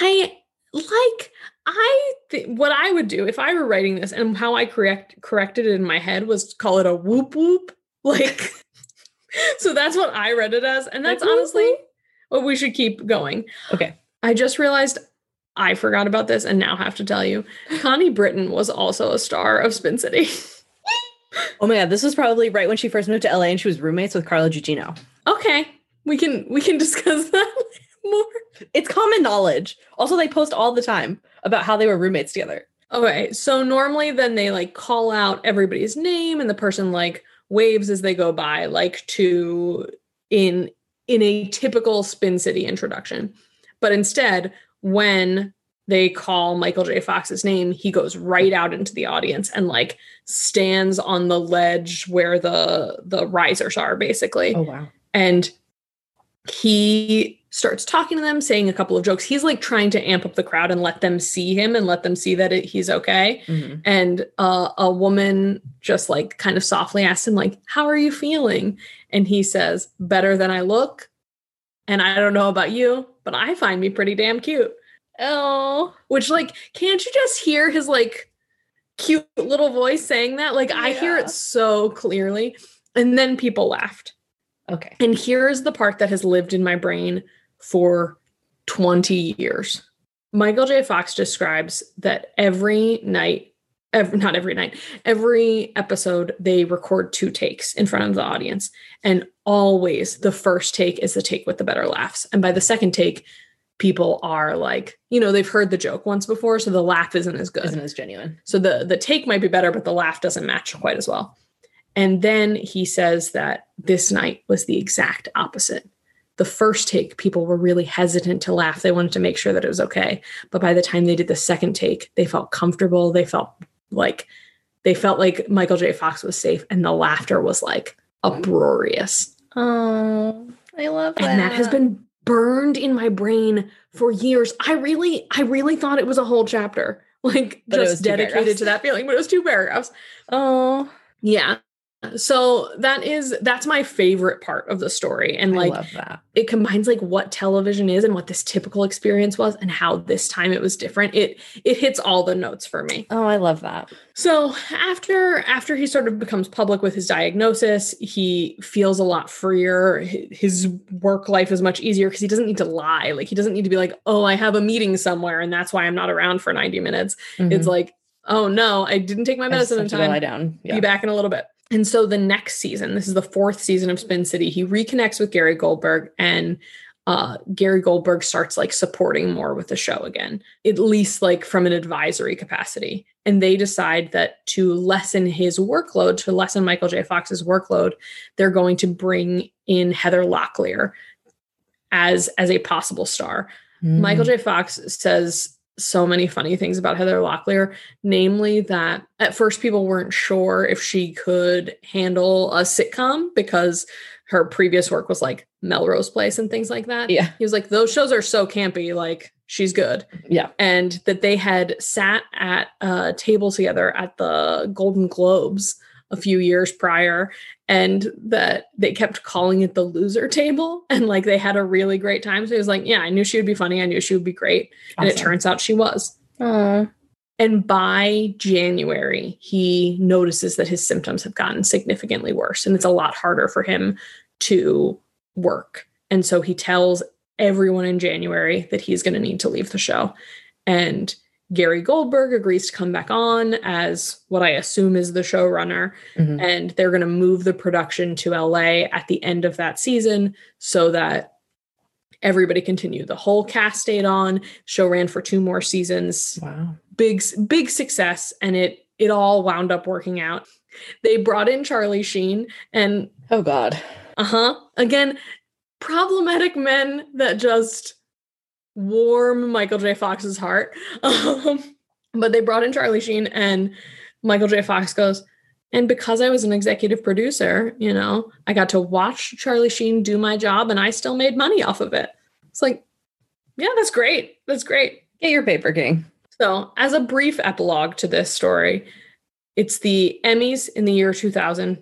What I would do if I were writing this and how I corrected it in my head was call it a whoop whoop. Like, so that's what I read it as. And that's like, honestly what we should keep going. Okay. I just realized I forgot about this and now have to tell you. Connie Britton was also a star of Spin City. Oh my God, this was probably right when she first moved to LA and she was roommates with Carla Gugino. Okay. We can discuss that more. It's common knowledge. Also, they post all the time about how they were roommates together. Okay. So normally then they like call out everybody's name and the person like waves as they go by, like in a typical Spin City introduction. But instead, when they call Michael J. Fox's name, he goes right out into the audience and like stands on the ledge where the risers are, basically. Oh, wow. And he starts talking to them, saying a couple of jokes. He's like trying to amp up the crowd and let them see him and let them see that he's okay. Mm-hmm. And a woman just like kind of softly asks him like, how are you feeling? And he says, better than I look. And I don't know about you, but I find me pretty damn cute. Oh, which like, can't you just hear his like cute little voice saying that? Like, yeah. I hear it so clearly. And then people laughed. Okay. And here's the part that has lived in my brain for 20 years. Michael J. Fox describes that every episode, they record 2 takes in front of the audience. And always the first take is the take with the better laughs. And by the second take, people are like, they've heard the joke once before, so the laugh isn't as good. Isn't as genuine. So the take might be better, but the laugh doesn't match quite as well. And then he says that this night was the exact opposite. The first take, people were really hesitant to laugh. They wanted to make sure that it was okay. But by the time they did the second take, they felt comfortable. They felt like Michael J. Fox was safe, and the laughter was like uproarious. Oh, I love that. And that has been burned in my brain for years. I really thought it was a whole chapter, like just dedicated to that feeling, but it was 2 paragraphs. Oh, yeah. So that's my favorite part of the story. And like, I love that. It combines like what television is and what this typical experience was and how this time it was different. It hits all the notes for me. Oh, I love that. So after he sort of becomes public with his diagnosis, he feels a lot freer. His work life is much easier because he doesn't need to lie. Like, he doesn't need to be like, oh, I have a meeting somewhere and that's why I'm not around for 90 minutes. Mm-hmm. It's like, oh no, I didn't take my medicine in time. Lie down. Yeah. Be back in a little bit. And so the next season, this is the 4th season of Spin City, he reconnects with Gary Goldberg, and Gary Goldberg starts like supporting more with the show again, at least like from an advisory capacity. And they decide that to lessen his workload, to lessen Michael J. Fox's workload, they're going to bring in Heather Locklear as a possible star. Michael J. Fox says so many funny things about Heather Locklear, namely that at first people weren't sure if she could handle a sitcom because her previous work was like Melrose Place and things like that. Yeah. He was like, those shows are so campy, like she's good. Yeah. And that they had sat at a table together at the Golden Globes a few years prior, and that they kept calling it the loser table, and like they had a really great time. So he was like, yeah, I knew she would be funny. I knew she would be great. Awesome. And it turns out she was. Aww. And by January, he notices that his symptoms have gotten significantly worse, and it's a lot harder for him to work. And so he tells everyone in January that he's going to need to leave the show. And Gary Goldberg agrees to come back on as what I assume is the showrunner. Mm-hmm. And they're going to move the production to LA at the end of that season so that everybody continued. The whole cast stayed on. Show ran for 2 more seasons. Wow. Big success. And it all wound up working out. They brought in Charlie Sheen and oh God. Again, problematic men that just warm Michael J. Fox's heart. But they brought in Charlie Sheen, and Michael J. Fox goes, and because I was an executive producer, I got to watch Charlie Sheen do my job, and I still made money off of it. It's like, yeah, that's great. That's great. Get your paper, King. So as a brief epilogue to this story, it's the Emmys in the year 2000.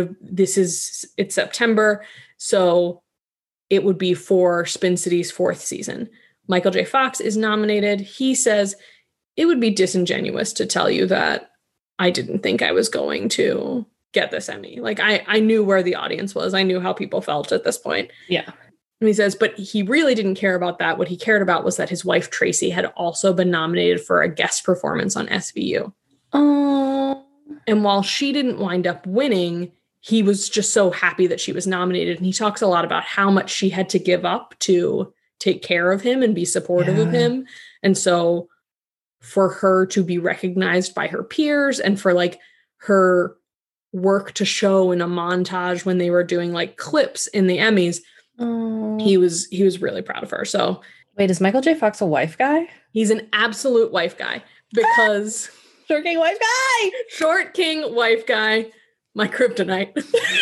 It's September. So it would be for Spin City's 4th season. Michael J. Fox is nominated. He says, it would be disingenuous to tell you that I didn't think I was going to get this Emmy. Like, I knew where the audience was. I knew how people felt at this point. Yeah. And he says, but he really didn't care about that. What he cared about was that his wife, Tracy, had also been nominated for a guest performance on SVU. Oh. And while she didn't wind up winning, he was just so happy that she was nominated. And he talks a lot about how much she had to give up to take care of him and be supportive of him. And so for her to be recognized by her peers and for like her work to show in a montage when they were doing like clips in the Emmys, he was really proud of her. So wait, is Michael J. Fox a wife guy? He's an absolute wife guy because Short King wife guy, Short King wife guy, my kryptonite.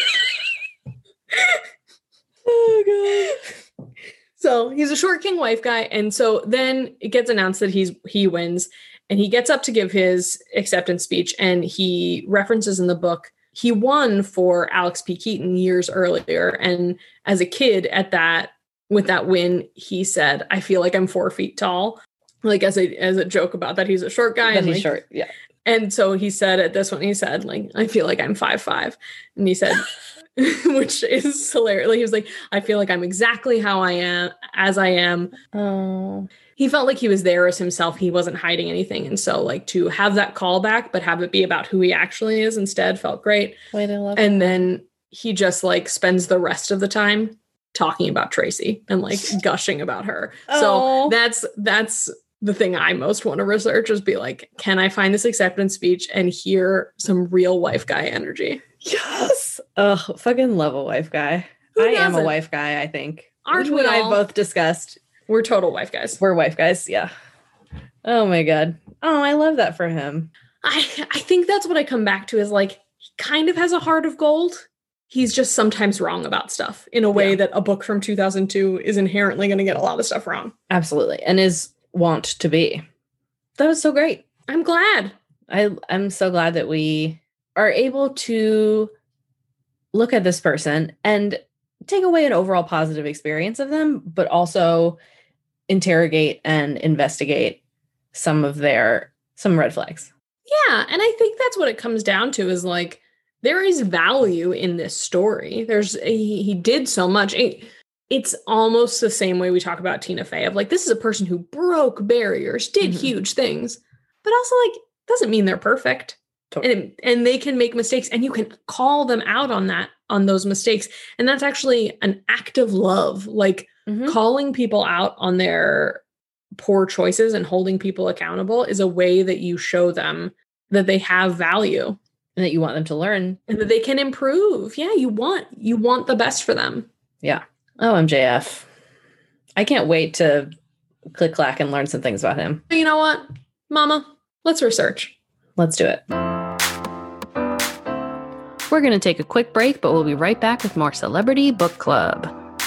Oh God. So he's a Short King wife guy. And so then it gets announced that he wins, and he gets up to give his acceptance speech. And he references in the book, he won for Alex P. Keaton years earlier. And as a kid with that win, he said, I feel like I'm 4 feet tall. Like as a joke about that, he's a short guy. And he's like, short. Yeah. And so he said at this one, he said, like, I feel like I'm 5'5". And he said, which is hilarious. Like, he was like, I feel like I'm exactly how I am, as I am. Oh. He felt like he was there as himself. He wasn't hiding anything. And so like to have that callback, but have it be about who he actually is instead felt great. Wait, I love and then he just like spends the rest of the time talking about Tracy and like gushing about her. Oh. So that's the thing I most want to research, is be like, can I find this acceptance speech and hear some real wife guy energy? Yes. Oh, fucking love a wife guy. Who I am a doesn't? wife guy, I think. Aren't You we and I all? both discussed. We're total wife guys. We're wife guys, yeah. Oh my God. Oh, I love that for him. I think that's what I come back to, is like, he kind of has a heart of gold. He's just sometimes wrong about stuff in a way that a book from 2002 is inherently going to get a lot of stuff wrong. Absolutely. And is want to be. That was so great. I'm glad. I'm so glad that we are able to look at this person and take away an overall positive experience of them, but also interrogate and investigate some red flags. Yeah. And I think that's what it comes down to, is like, there is value in this story. He did so much. It's almost the same way we talk about Tina Fey, of like, this is a person who broke barriers, did huge things, but also like, doesn't mean they're perfect. Totally. And they can make mistakes, and you can call them out on those mistakes. And that's actually an act of love. Like, calling people out on their poor choices and holding people accountable is a way that you show them that they have value. And that you want them to learn. And that they can improve. Yeah, you want the best for them. Yeah. Oh, MJF. I can't wait to click clack and learn some things about him. You know what, Mama? Let's research. Let's do it. We're going to take a quick break, but we'll be right back with more Celebrity Book Club.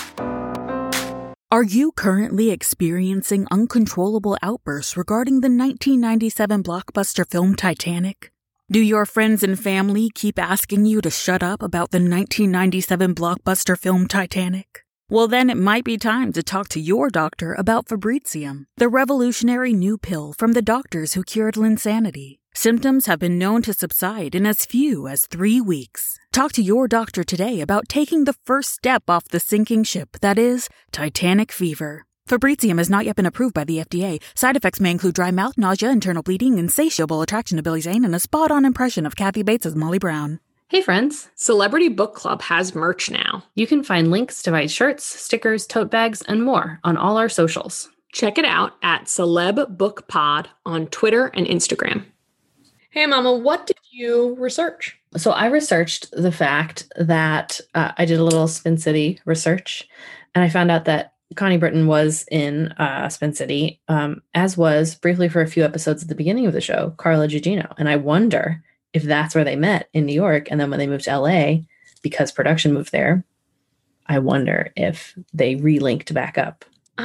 Are you currently experiencing uncontrollable outbursts regarding the 1997 blockbuster film Titanic? Do your friends and family keep asking you to shut up about the 1997 blockbuster film Titanic? Well, then it might be time to talk to your doctor about Fabricium, the revolutionary new pill from the doctors who cured Linsanity. Symptoms have been known to subside in as few as 3 weeks. Talk to your doctor today about taking the first step off the sinking ship that is Titanic fever. Fabricium has not yet been approved by the FDA. Side effects may include dry mouth, nausea, internal bleeding, insatiable attraction to Billy Zane, and a spot-on impression of Kathy Bates as Molly Brown. Hey friends, Celebrity Book Club has merch now. You can find links to buy shirts, stickers, tote bags, and more on all our socials. Check it out at Celeb Book Pod on Twitter and Instagram. Hey Mama, what did you research? So I researched the fact that I did a little Spin City research, and I found out that Connie Britton was in Spin City, as was briefly for a few episodes at the beginning of the show, Carla Gugino. And I wonder if that's where they met in New York. And then when they moved to LA, because production moved there, I wonder if they relinked back up.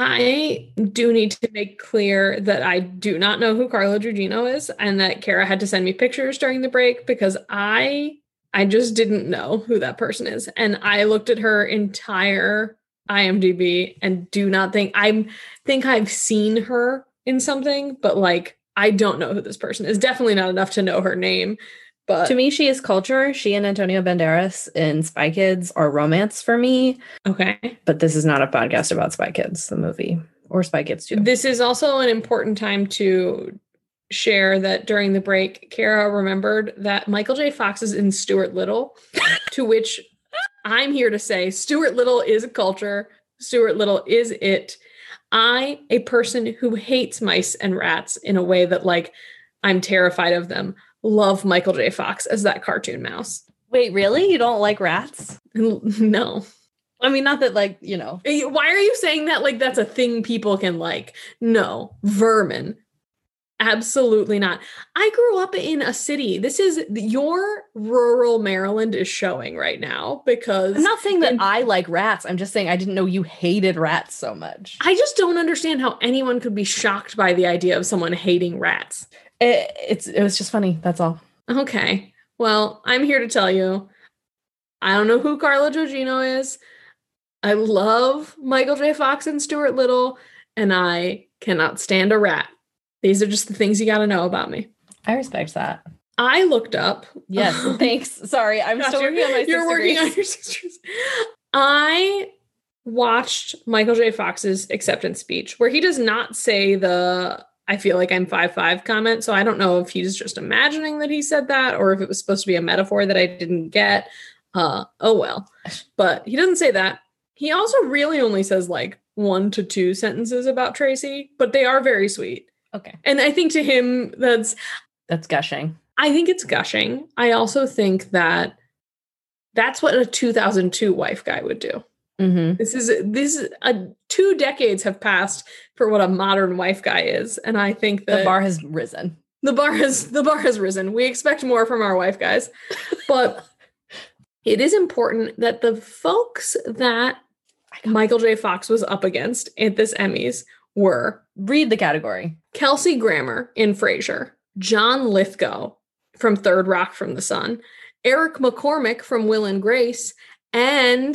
I do need to make clear that I do not know who Carla Gugino is, and that Kara had to send me pictures during the break because I just didn't know who that person is. And I looked at her entire IMDb and do not think I've seen her in something, but like, I don't know who this person is. Definitely not enough to know her name. But to me, she is culture. She and Antonio Banderas in Spy Kids are romance for me. Okay. But this is not a podcast about Spy Kids, the movie, or Spy Kids 2. This is also an important time to share that during the break, Kara remembered that Michael J. Fox is in Stuart Little, to which I'm here to say Stuart Little is a culture. Stuart Little is it. I, a person who hates mice and rats in a way that, like, I'm terrified of them, love Michael J. Fox as that cartoon mouse. Wait, really? You don't like rats? No. I mean, not that, like, you know. Why are you saying that like that's a thing people can like? No. Vermin. Absolutely not. I grew up in a city. This is your rural Maryland is showing right now because I'm not saying that I like rats. I'm just saying I didn't know you hated rats so much. I just don't understand how anyone could be shocked by the idea of someone hating rats. It was just funny. That's all. Okay. Well, I'm here to tell you, I don't know who Carla Gugino is. I love Michael J. Fox and Stuart Little, and I cannot stand a rat. These are just the things you got to know about me. I respect that. I looked up. Yes, thanks. Sorry, I'm still working on my 6 You're working on your 6 degrees. I watched Michael J. Fox's acceptance speech where he does not say the I feel like I'm 5'5" comment. So I don't know if he's just imagining that he said that or if it was supposed to be a metaphor that I didn't get. Oh, well. But he doesn't say that. He also really only says like 1 to 2 sentences about Tracy, but they are very sweet. Okay. And I think to him, that's gushing. I think it's gushing. I also think that that's what a 2002 wife guy would do. Mm-hmm. This is 2 decades have passed for what a modern wife guy is, and I think that the bar has risen. The bar has risen. We expect more from our wife guys, but it is important that the folks that Michael J. Fox was up against at this Emmys were read the category: Kelsey Grammer in Frasier, John Lithgow from Third Rock from the Sun, Eric McCormick from Will and Grace, and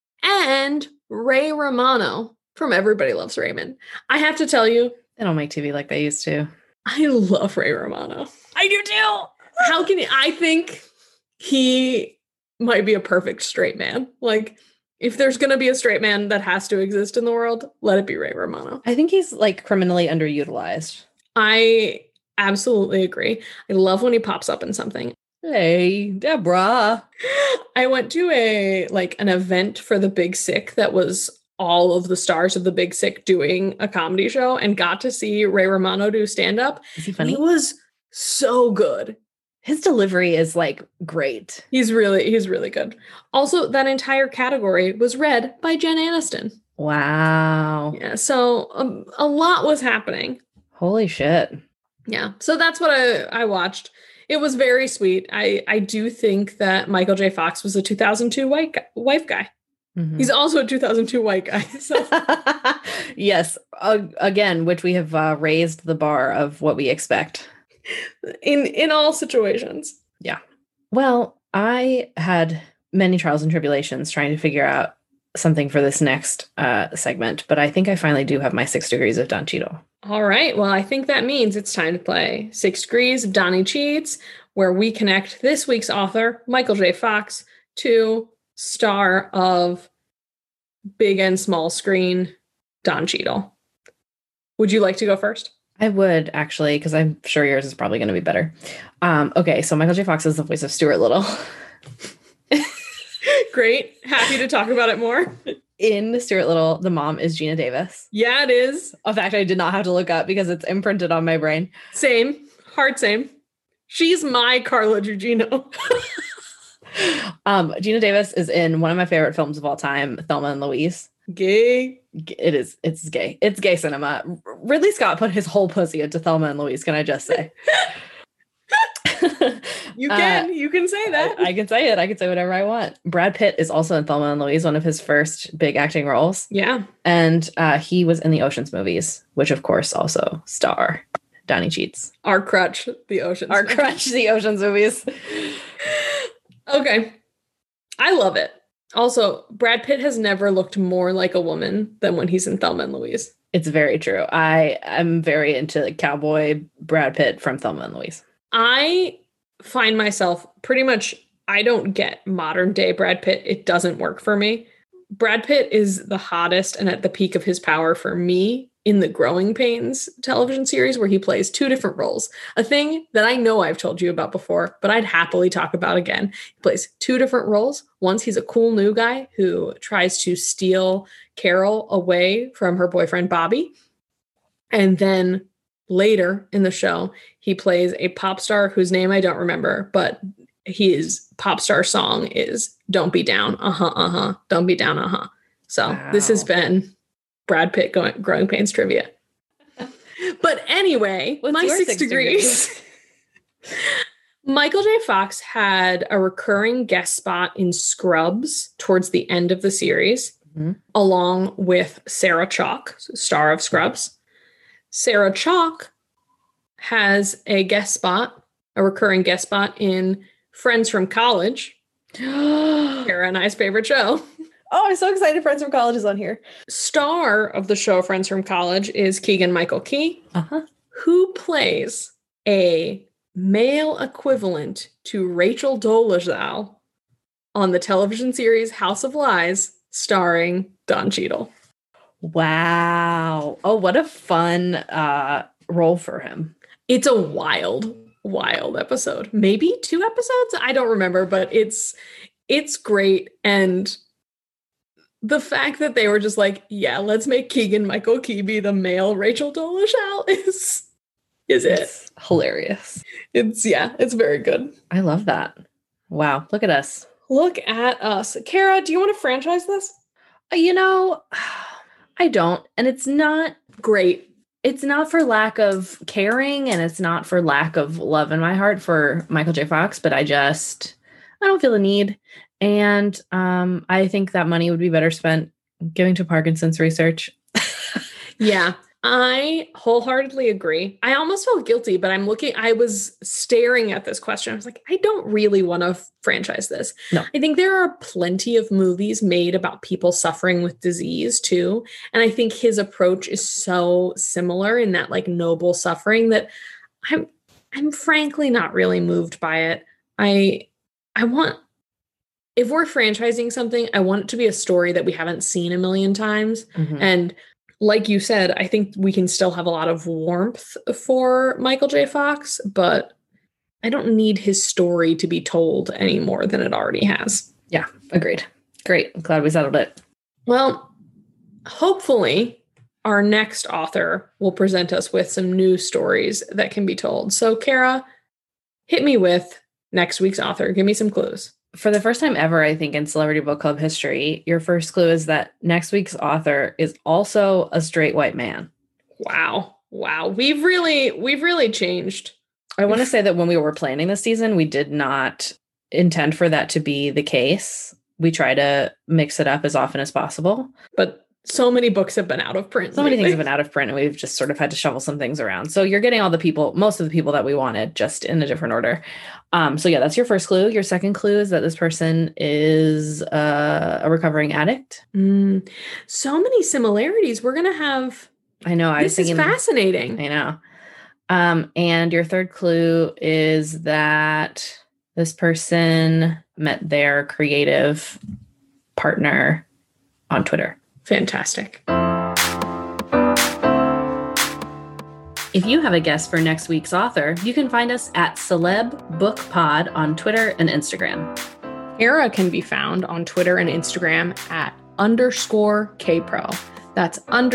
Ray Romano from Everybody Loves Raymond. I have to tell you, they don't make TV like they used to. I love Ray Romano. I do too. I think he might be a perfect straight man. Like, if there's going to be a straight man that has to exist in the world, let it be Ray Romano. I think he's like criminally underutilized. I absolutely agree. I love when he pops up in something. Hey, Deborah. I went to an event for The Big Sick that was all of the stars of The Big Sick doing a comedy show and got to see Ray Romano do stand-up. Is he funny? He was so good. His delivery is like great. He's really good. Also, that entire category was read by Jen Aniston. Wow. Yeah, so a lot was happening. Holy shit. Yeah, so that's what I watched. It was very sweet. I do think that Michael J. Fox was a 2002 wife guy. Mm-hmm. He's also a 2002 white guy. So. Yes. Again, which we have raised the bar of what we expect. In all situations. Yeah. Well, I had many trials and tribulations trying to figure out something for this next segment, but I think I finally do have my 6 degrees of Don Cheadle. All right. Well, I think that means it's time to play 6 Degrees of Donny Cheats, where we connect this week's author, Michael J. Fox, to star of big and small screen, Don Cheadle. Would you like to go first? I would, actually, because I'm sure yours is probably going to be better. Okay, so Michael J. Fox is the voice of Stuart Little. Great. Happy to talk about it more. In Stuart Little, the mom is Gina Davis. Yeah, it is. A fact I did not have to look up because it's imprinted on my brain. Same. Hard same. She's my Carla Gugino. Gina Davis is in one of my favorite films of all time, Thelma and Louise. Gay. It is. It's gay. It's gay cinema. Ridley Scott put his whole pussy into Thelma and Louise. Can I just say? You can say that. I can say it. I can say whatever I want. Brad Pitt is also in Thelma and Louise, one of his first big acting roles. Yeah. And he was in the Ocean's movies, which of course also star Donny Cheats. Our crutch, the Ocean's movies. Crutch, the Ocean's movies. Okay. I love it. Also, Brad Pitt has never looked more like a woman than when he's in Thelma and Louise. It's very true. I am very into cowboy Brad Pitt from Thelma and Louise. I find myself pretty much, I don't get modern day Brad Pitt. It doesn't work for me. Brad Pitt is the hottest and at the peak of his power for me in the Growing Pains television series, where he plays 2 different roles. A thing that I know I've told you about before, but I'd happily talk about again. He plays 2 different roles. Once he's a cool new guy who tries to steal Carol away from her boyfriend, Bobby. And then later in the show, he plays a pop star whose name I don't remember, but his pop star song is Don't Be Down. Don't Be Down. So wow. This has been Brad Pitt Growing Pains trivia. But anyway, my 6 degrees. Michael J. Fox had a recurring guest spot in Scrubs towards the end of the series, along with Sarah Chalke, star of Scrubs. Sarah Chalke has a recurring guest spot in Friends from College, Kara and I's favorite show. Oh, I'm so excited Friends from College is on here. Star of the show Friends from College is Keegan-Michael Key, who plays a male equivalent to Rachel Dolezal on the television series House of Lies, starring Don Cheadle. Wow. Oh, what a fun role for him. It's a wild episode. Maybe 2 episodes? I don't remember, but it's great. And the fact that they were just like, yeah, let's make Keegan-Michael Key be the male Rachel Dolezal is it. It's hilarious. It's very good. I love that. Wow. Look at us. Look at us. Kara, do you want to franchise this? You know, I don't. And it's not Great. It's not for lack of caring, and it's not for lack of love in my heart for Michael J. Fox, but I don't feel the need. And I think that money would be better spent giving to Parkinson's research. Yeah, I wholeheartedly agree. I almost felt guilty, but I was staring at this question. I was like, I don't really want to franchise this. No. I think there are plenty of movies made about people suffering with disease too. And I think his approach is so similar in that like noble suffering that I'm frankly not really moved by it. If we're franchising something, I want it to be a story that we haven't seen a million times. Mm-hmm. And like you said, I think we can still have a lot of warmth for Michael J. Fox, but I don't need his story to be told any more than it already has. Yeah, agreed. Great. I'm glad we settled it. Well, hopefully our next author will present us with some new stories that can be told. So, Kara, hit me with next week's author. Give me some clues. For the first time ever, I think, in Celebrity Book Club history, your first clue is that next week's author is also a straight white man. Wow. We've really changed. I want to say that when we were planning this season, we did not intend for that to be the case. We try to mix it up as often as possible. But so many books have been out of print. So many things have been out of print, and we've just sort of had to shovel some things around. So you're getting most of the people that we wanted, just in a different order. So yeah, that's your first clue. Your second clue is that this person is a recovering addict. So many similarities. We're going to have... I know. This is fascinating. I know. And your third clue is that this person met their creative partner on Twitter. Fantastic. If you have a guess for next week's author, you can find us at Celeb Book Pod on Twitter and Instagram. Kara can be found on Twitter and Instagram at _KPro. That's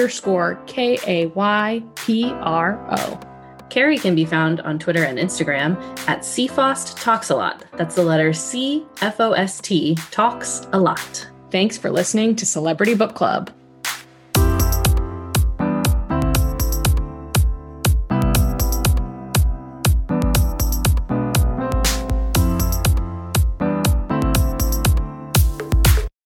_KAYPRO. Carrie can be found on Twitter and Instagram at CFost Talks a Lot. That's the letter CFOST, Talks a Lot. Thanks for listening to Celebrity Book Club.